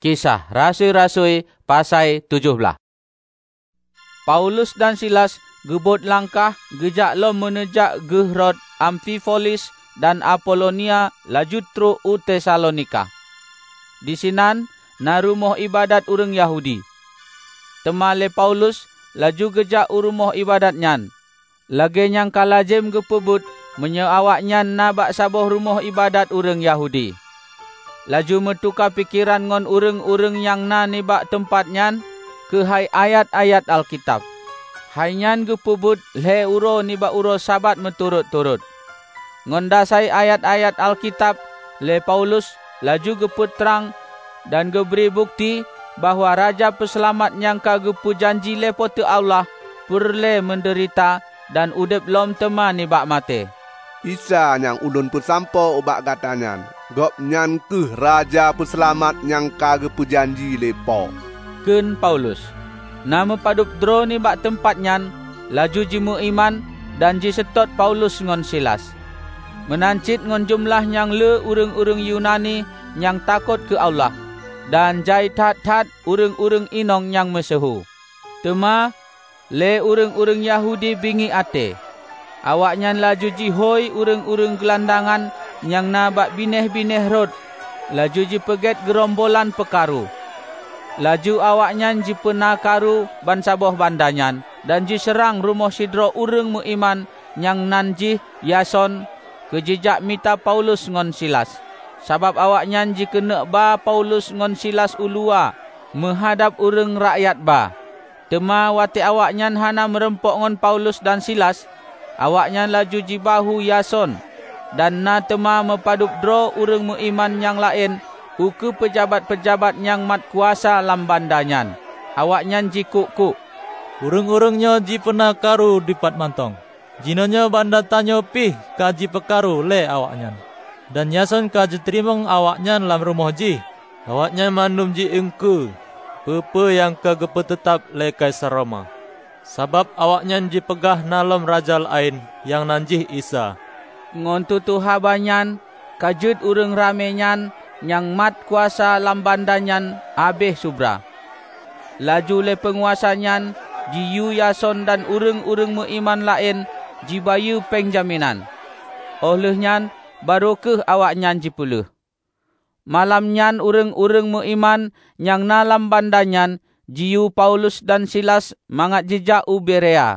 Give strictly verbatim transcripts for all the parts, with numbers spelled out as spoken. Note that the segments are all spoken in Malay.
Kisah Rasul-Rasul pasal tujuh belas. Paulus dan Silas gebut langkah gejak lom menejak Gehrod, Amfipolis dan Apolonia laju truk u Tesalonika. Di sinan na rumah ibadat urang Yahudi. Temale Paulus laju gejak u rumah ibadat nyan. Lage nyang kalajim gepebut menye awak nyan na bak saboh rumah ibadat urang Yahudi. Laju metukar pikiran ngon urang-urang yang na nibak tempat nyan ke hai ayat-ayat Alkitab. Hai nyan gepebut le uro nibak uro sabat meturut-turut. Ngon dasai ayat-ayat Alkitab, le Paulus laju geput terang dan geberi bukti bahwa Raja Peselamat yang kagepu janji le pote Allah perle menderita dan udep lom tema nibak mate. Isa yang ulun pun sampo ubak katanyan. Gop nyan ke Raja Peselamat yang kagepu janji lepo. Ken Paulus. Nama padup dro ni bak tempat nyan, laju jimu iman dan ji setot Paulus ngon Silas. Menancit ngon jumlah yang le urang-urang Yunani yang takut ke Allah. Dan jai tat-tat urang-urang inong yang mesehu. Tema, le urang-urang Yahudi bingi ate. Awak nyan laju jihoi urang-urang gelandangan yang nabak bineh-bineh rod. Laju ji peget gerombolan pekaru. Laju awak nyan ji penakaru ban saboh bandanyan. Dan ji serang rumah sidro urang muiman yang nanjih Yason kejejak mita Paulus ngon Silas. Sabab awak nyan ji kena ba Paulus ngon Silas ulua menghadap urang rakyat ba. Tema wate awak nyan hana merempok ngon Paulus dan Silas. Awaknya laju jibahu Yason dan na tema mepadup dro urang muiman yang lain uke pejabat-pejabat yang mat kuasa lam bandanyan. Awaknya jikuk-kuk. Urang-urangnya ji pernah karu di pat mantong. Jinanya banda tanyo pih kaji pekaru le awaknya. Dan Yason kaji terimong awaknya lam rumah ji. Awaknya mandum ji engke. Pepe yang kagepe tetap le Kaisar Roma. Sabab awaknya dipegah nalom raja lain yang nanjih Isa. Ngon tutu habanyan, kajut urang ramenyan, yang mat kuasa lambandanyan abeh subra. Laju le penguasanyan, jiyu Yason dan urang-urang muiman lain, jibayu pengjaminan. Olehnya, barokah awaknya jipuluh. Malamnyan urang-urang muiman, yang na lambandanyan, jiu Paulus dan Silas mangat jejak u Berea.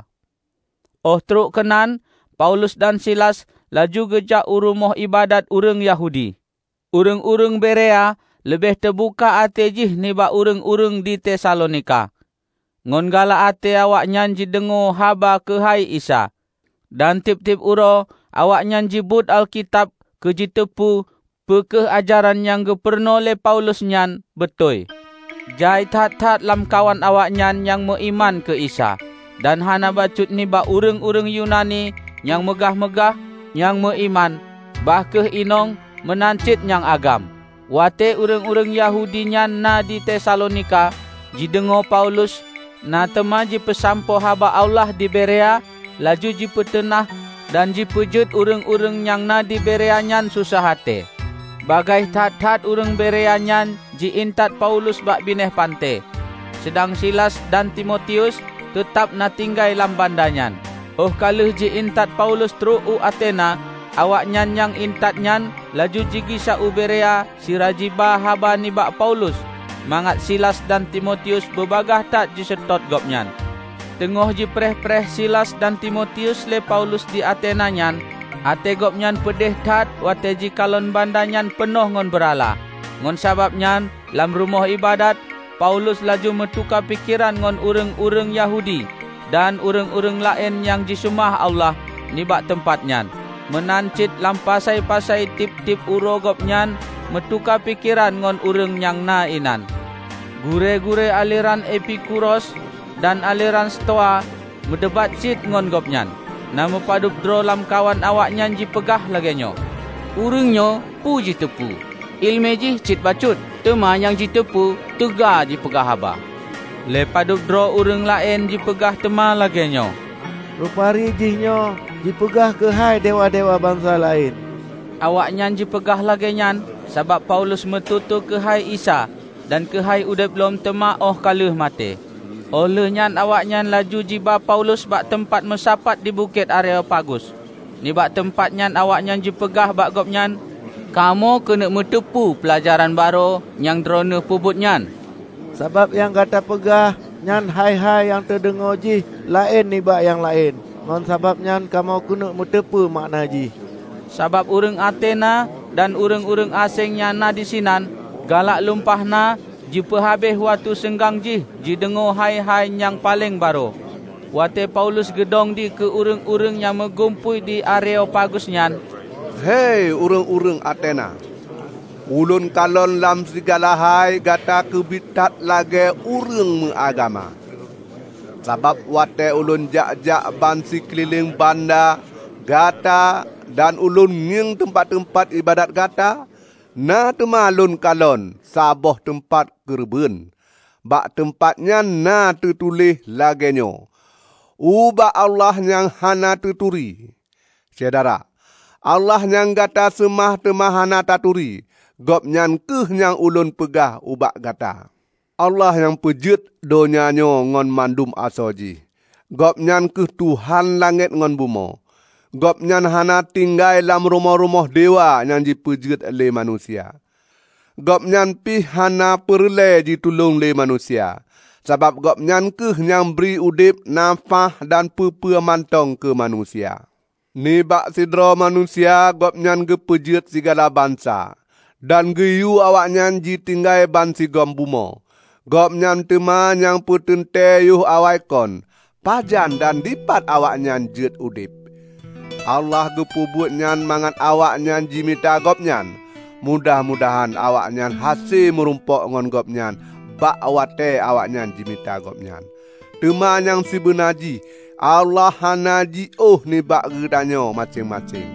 Oh truk kenan, Paulus dan Silas laju gejak u rumah ibadat urang Yahudi. Urang-urang Berea lebih terbuka ate jih niba urang-urang di Tesalonika. Ngon gala ate awak nyan ji dengo haba ke hai Isa. Dan tip-tip uro awak nyan jibut Alkitab ke jitepu pekeh ajaran yang geperno le Paulus nyan betul. Jai tat-tat lam kawan awak nyan yang meiman ke Isa. Dan hana bacut ni ba urang-urang Yunani yang megah-megah, yang meiman, bah keh inong menancit yang agam. Wate urang-urang Yahudi nyan na di Tesalonika, jidengo Paulus, na tema ji pesampo haba Allah di Berea, laju ji petenah, dan ji pejut urang-urang yang na di Berea nyan susah hati. Bagai tat-tat urang Berea nyan ji intat Paulus bak bineh pante. Sedang Silas dan Timotius tetap na tinggai lam bandanyan. Oh kalih ji intat Paulus truk u Athena, awak nyan yang intat nyan laju ji gisa u Berea sirajiba haba ni bak Paulus. Mangat Silas dan Timotius bebagah tat ji setot gop nyan. Tengah ji preh-preh Silas dan Timotius le Paulus di Athena nyan, ate gop nyan pedeh tat wate ji kalon bandanyan penuh ngon berala. Ngon sabab nyan lam rumah ibadat Paulus laju metukar pikiran ngon urang-urang Yahudi dan urang-urang lain yang jisumah Allah nibak tempat nyan. Menancit lam pasai-pasai tip-tip uro gop nyan metukar pikiran ngon urang yang na inan. Gure-gure aliran Epikuros dan aliran Stoa medebat cit ngon gop nyan. Nama padup dro lam kawan awak nyan ji pegah lagenyo. Urangnya puji tepu. Ilme ji cit bacut. Tema yang ji tepu tega ji pegah haba. Le padup dro urang lain ji pegah tema lagenyo. Rupari jihnyo ji pegah ke hai dewa-dewa bangsa lain. Awak nyan ji pegah lagenyan sabab Paulus metutu ke hai Isa. dan kehai udep lom tema oh kaluh mate. Olehnya awaknya laju jiba Paulus bak tempat mesapat di bukit Areopagus. Ni bak tempatnya awaknya jipegah bak gopnya, kamu kena metepu pelajaran baru yang drone pubutnya. Sebab yang kata pegah nyan hai-hai yang terdengar ji lain ni bak yang lain. Ngon sababnya kamu kena metepu makna ji. Sabab urang Athena dan urang-urang asing nyana di sinan galak lumpahna jipa habis waktu senggang ji ji dengar hai-hai yang paling baru. Wate Paulus gedong di ke urang-urang yang megumpui di Areopagus nyan. Hei urang-urang Athena, ulun kalon lam segala hai gata kebitat lagi urang mengagama. Sabab wate ulun jak-jak bansi keliling banda gata dan ulun nging tempat-tempat ibadat gata, na temalun kalon saboh tempat kerbun. Bak tempatnya na tertulis lagenyo. Uba Allah yang hana tuturi. Saudara, Allah yang gata semah temah hana taturi. Gop nyan keh yang ulun pegah ubak gata. Allah yang pejut donyanyo ngon mandum asoji. Gop nyan keh Tuhan langit ngon bumo. Gop nyan hana tinggai dalam rumah-rumah dewa yang dipejut oleh manusia. Gop nyan pi hana perle ditulung oleh manusia. Sebab gop nyan keh yang beri udip, nafah dan pepe mantong ke manusia. Ni bak sidra manusia gop nyan ge pejut segala bangsa. Dan geyu awak nyan ji tinggai bansi gom bumo. Gop nyan tema yang putente yuh awai kon. Pajan dan dipat awak nyan jut udip. Allah gepubut nyan mangat awak nyan jimita gop nyan. Mudah-mudahan awak nyan hasil merumpok ngon gop nyan. Bak awate awak nyan jimita gop nyan. Tema yang si benaji. Allah hanaji oh ni bak gedanyo masing-masing.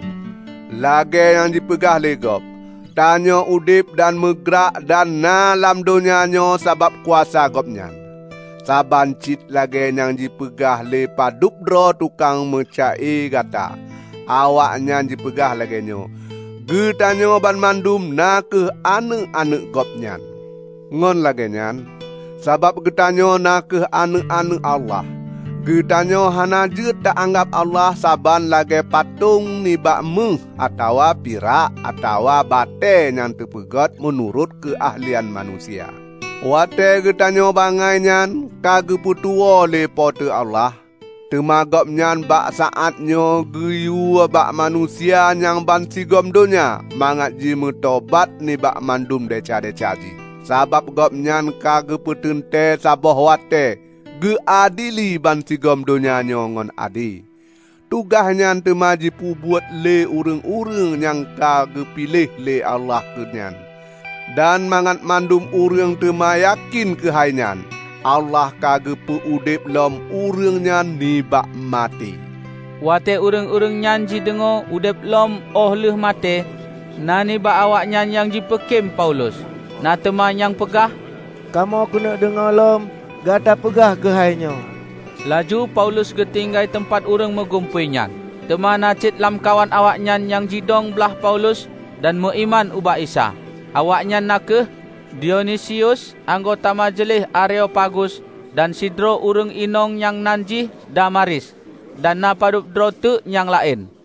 Lage yang dipegah le gop. Tanyo udip dan megrak dan nalam dunianyo sabab kuasa gopnya. Saban cit lagi yang dipegah le padup dro tukang mecai gata. Awaknya dipegah lagi nyo. Getanyo ban mandum na ke ane-ane gopnya. Ngon lagi nyan. Sabab getanyo na ke ane-ane Allah. Getanyo hana jut tak anggap Allah saban lagi patung ni bak meh atawa pirak atawa bate yang terpegot menurut keahlian manusia. Wate getanyo bangai nyan kage putuo le pote Allah. Temagop nyan bak saatnyo geyu bak manusia yang bansi gom donya mangat ji metobat ni bak mandum deca-deca ji. Sabab gop nyan kage petente saboh wate ge adili bansi gom donya nyongon adi. Tugahnya temaji pubuat le urang-urang yang kage pilih le Allah kenyan. Dan mangat mandum urang tema yakin kehainyan. Allah kage peudip lom urangnya nibak mati. Wate urang-urang nyan ji dengo udep lom oh leh mate. Na nibak awak nyan yang jipekim Paulus. Na tema yang pegah. Kamu kena dengar lom. Gata pegah ke hainyo. Laju Paulus ketinggai tempat urang megumpuinya. Tema nacit lam kawan awaknya yang jidong belah Paulus dan meiman ubah Isa. Awaknya nakeh Dionysius, anggota majelis Areopagus dan sidro urang inong yang nanjih Damaris dan na padup drote yang lain.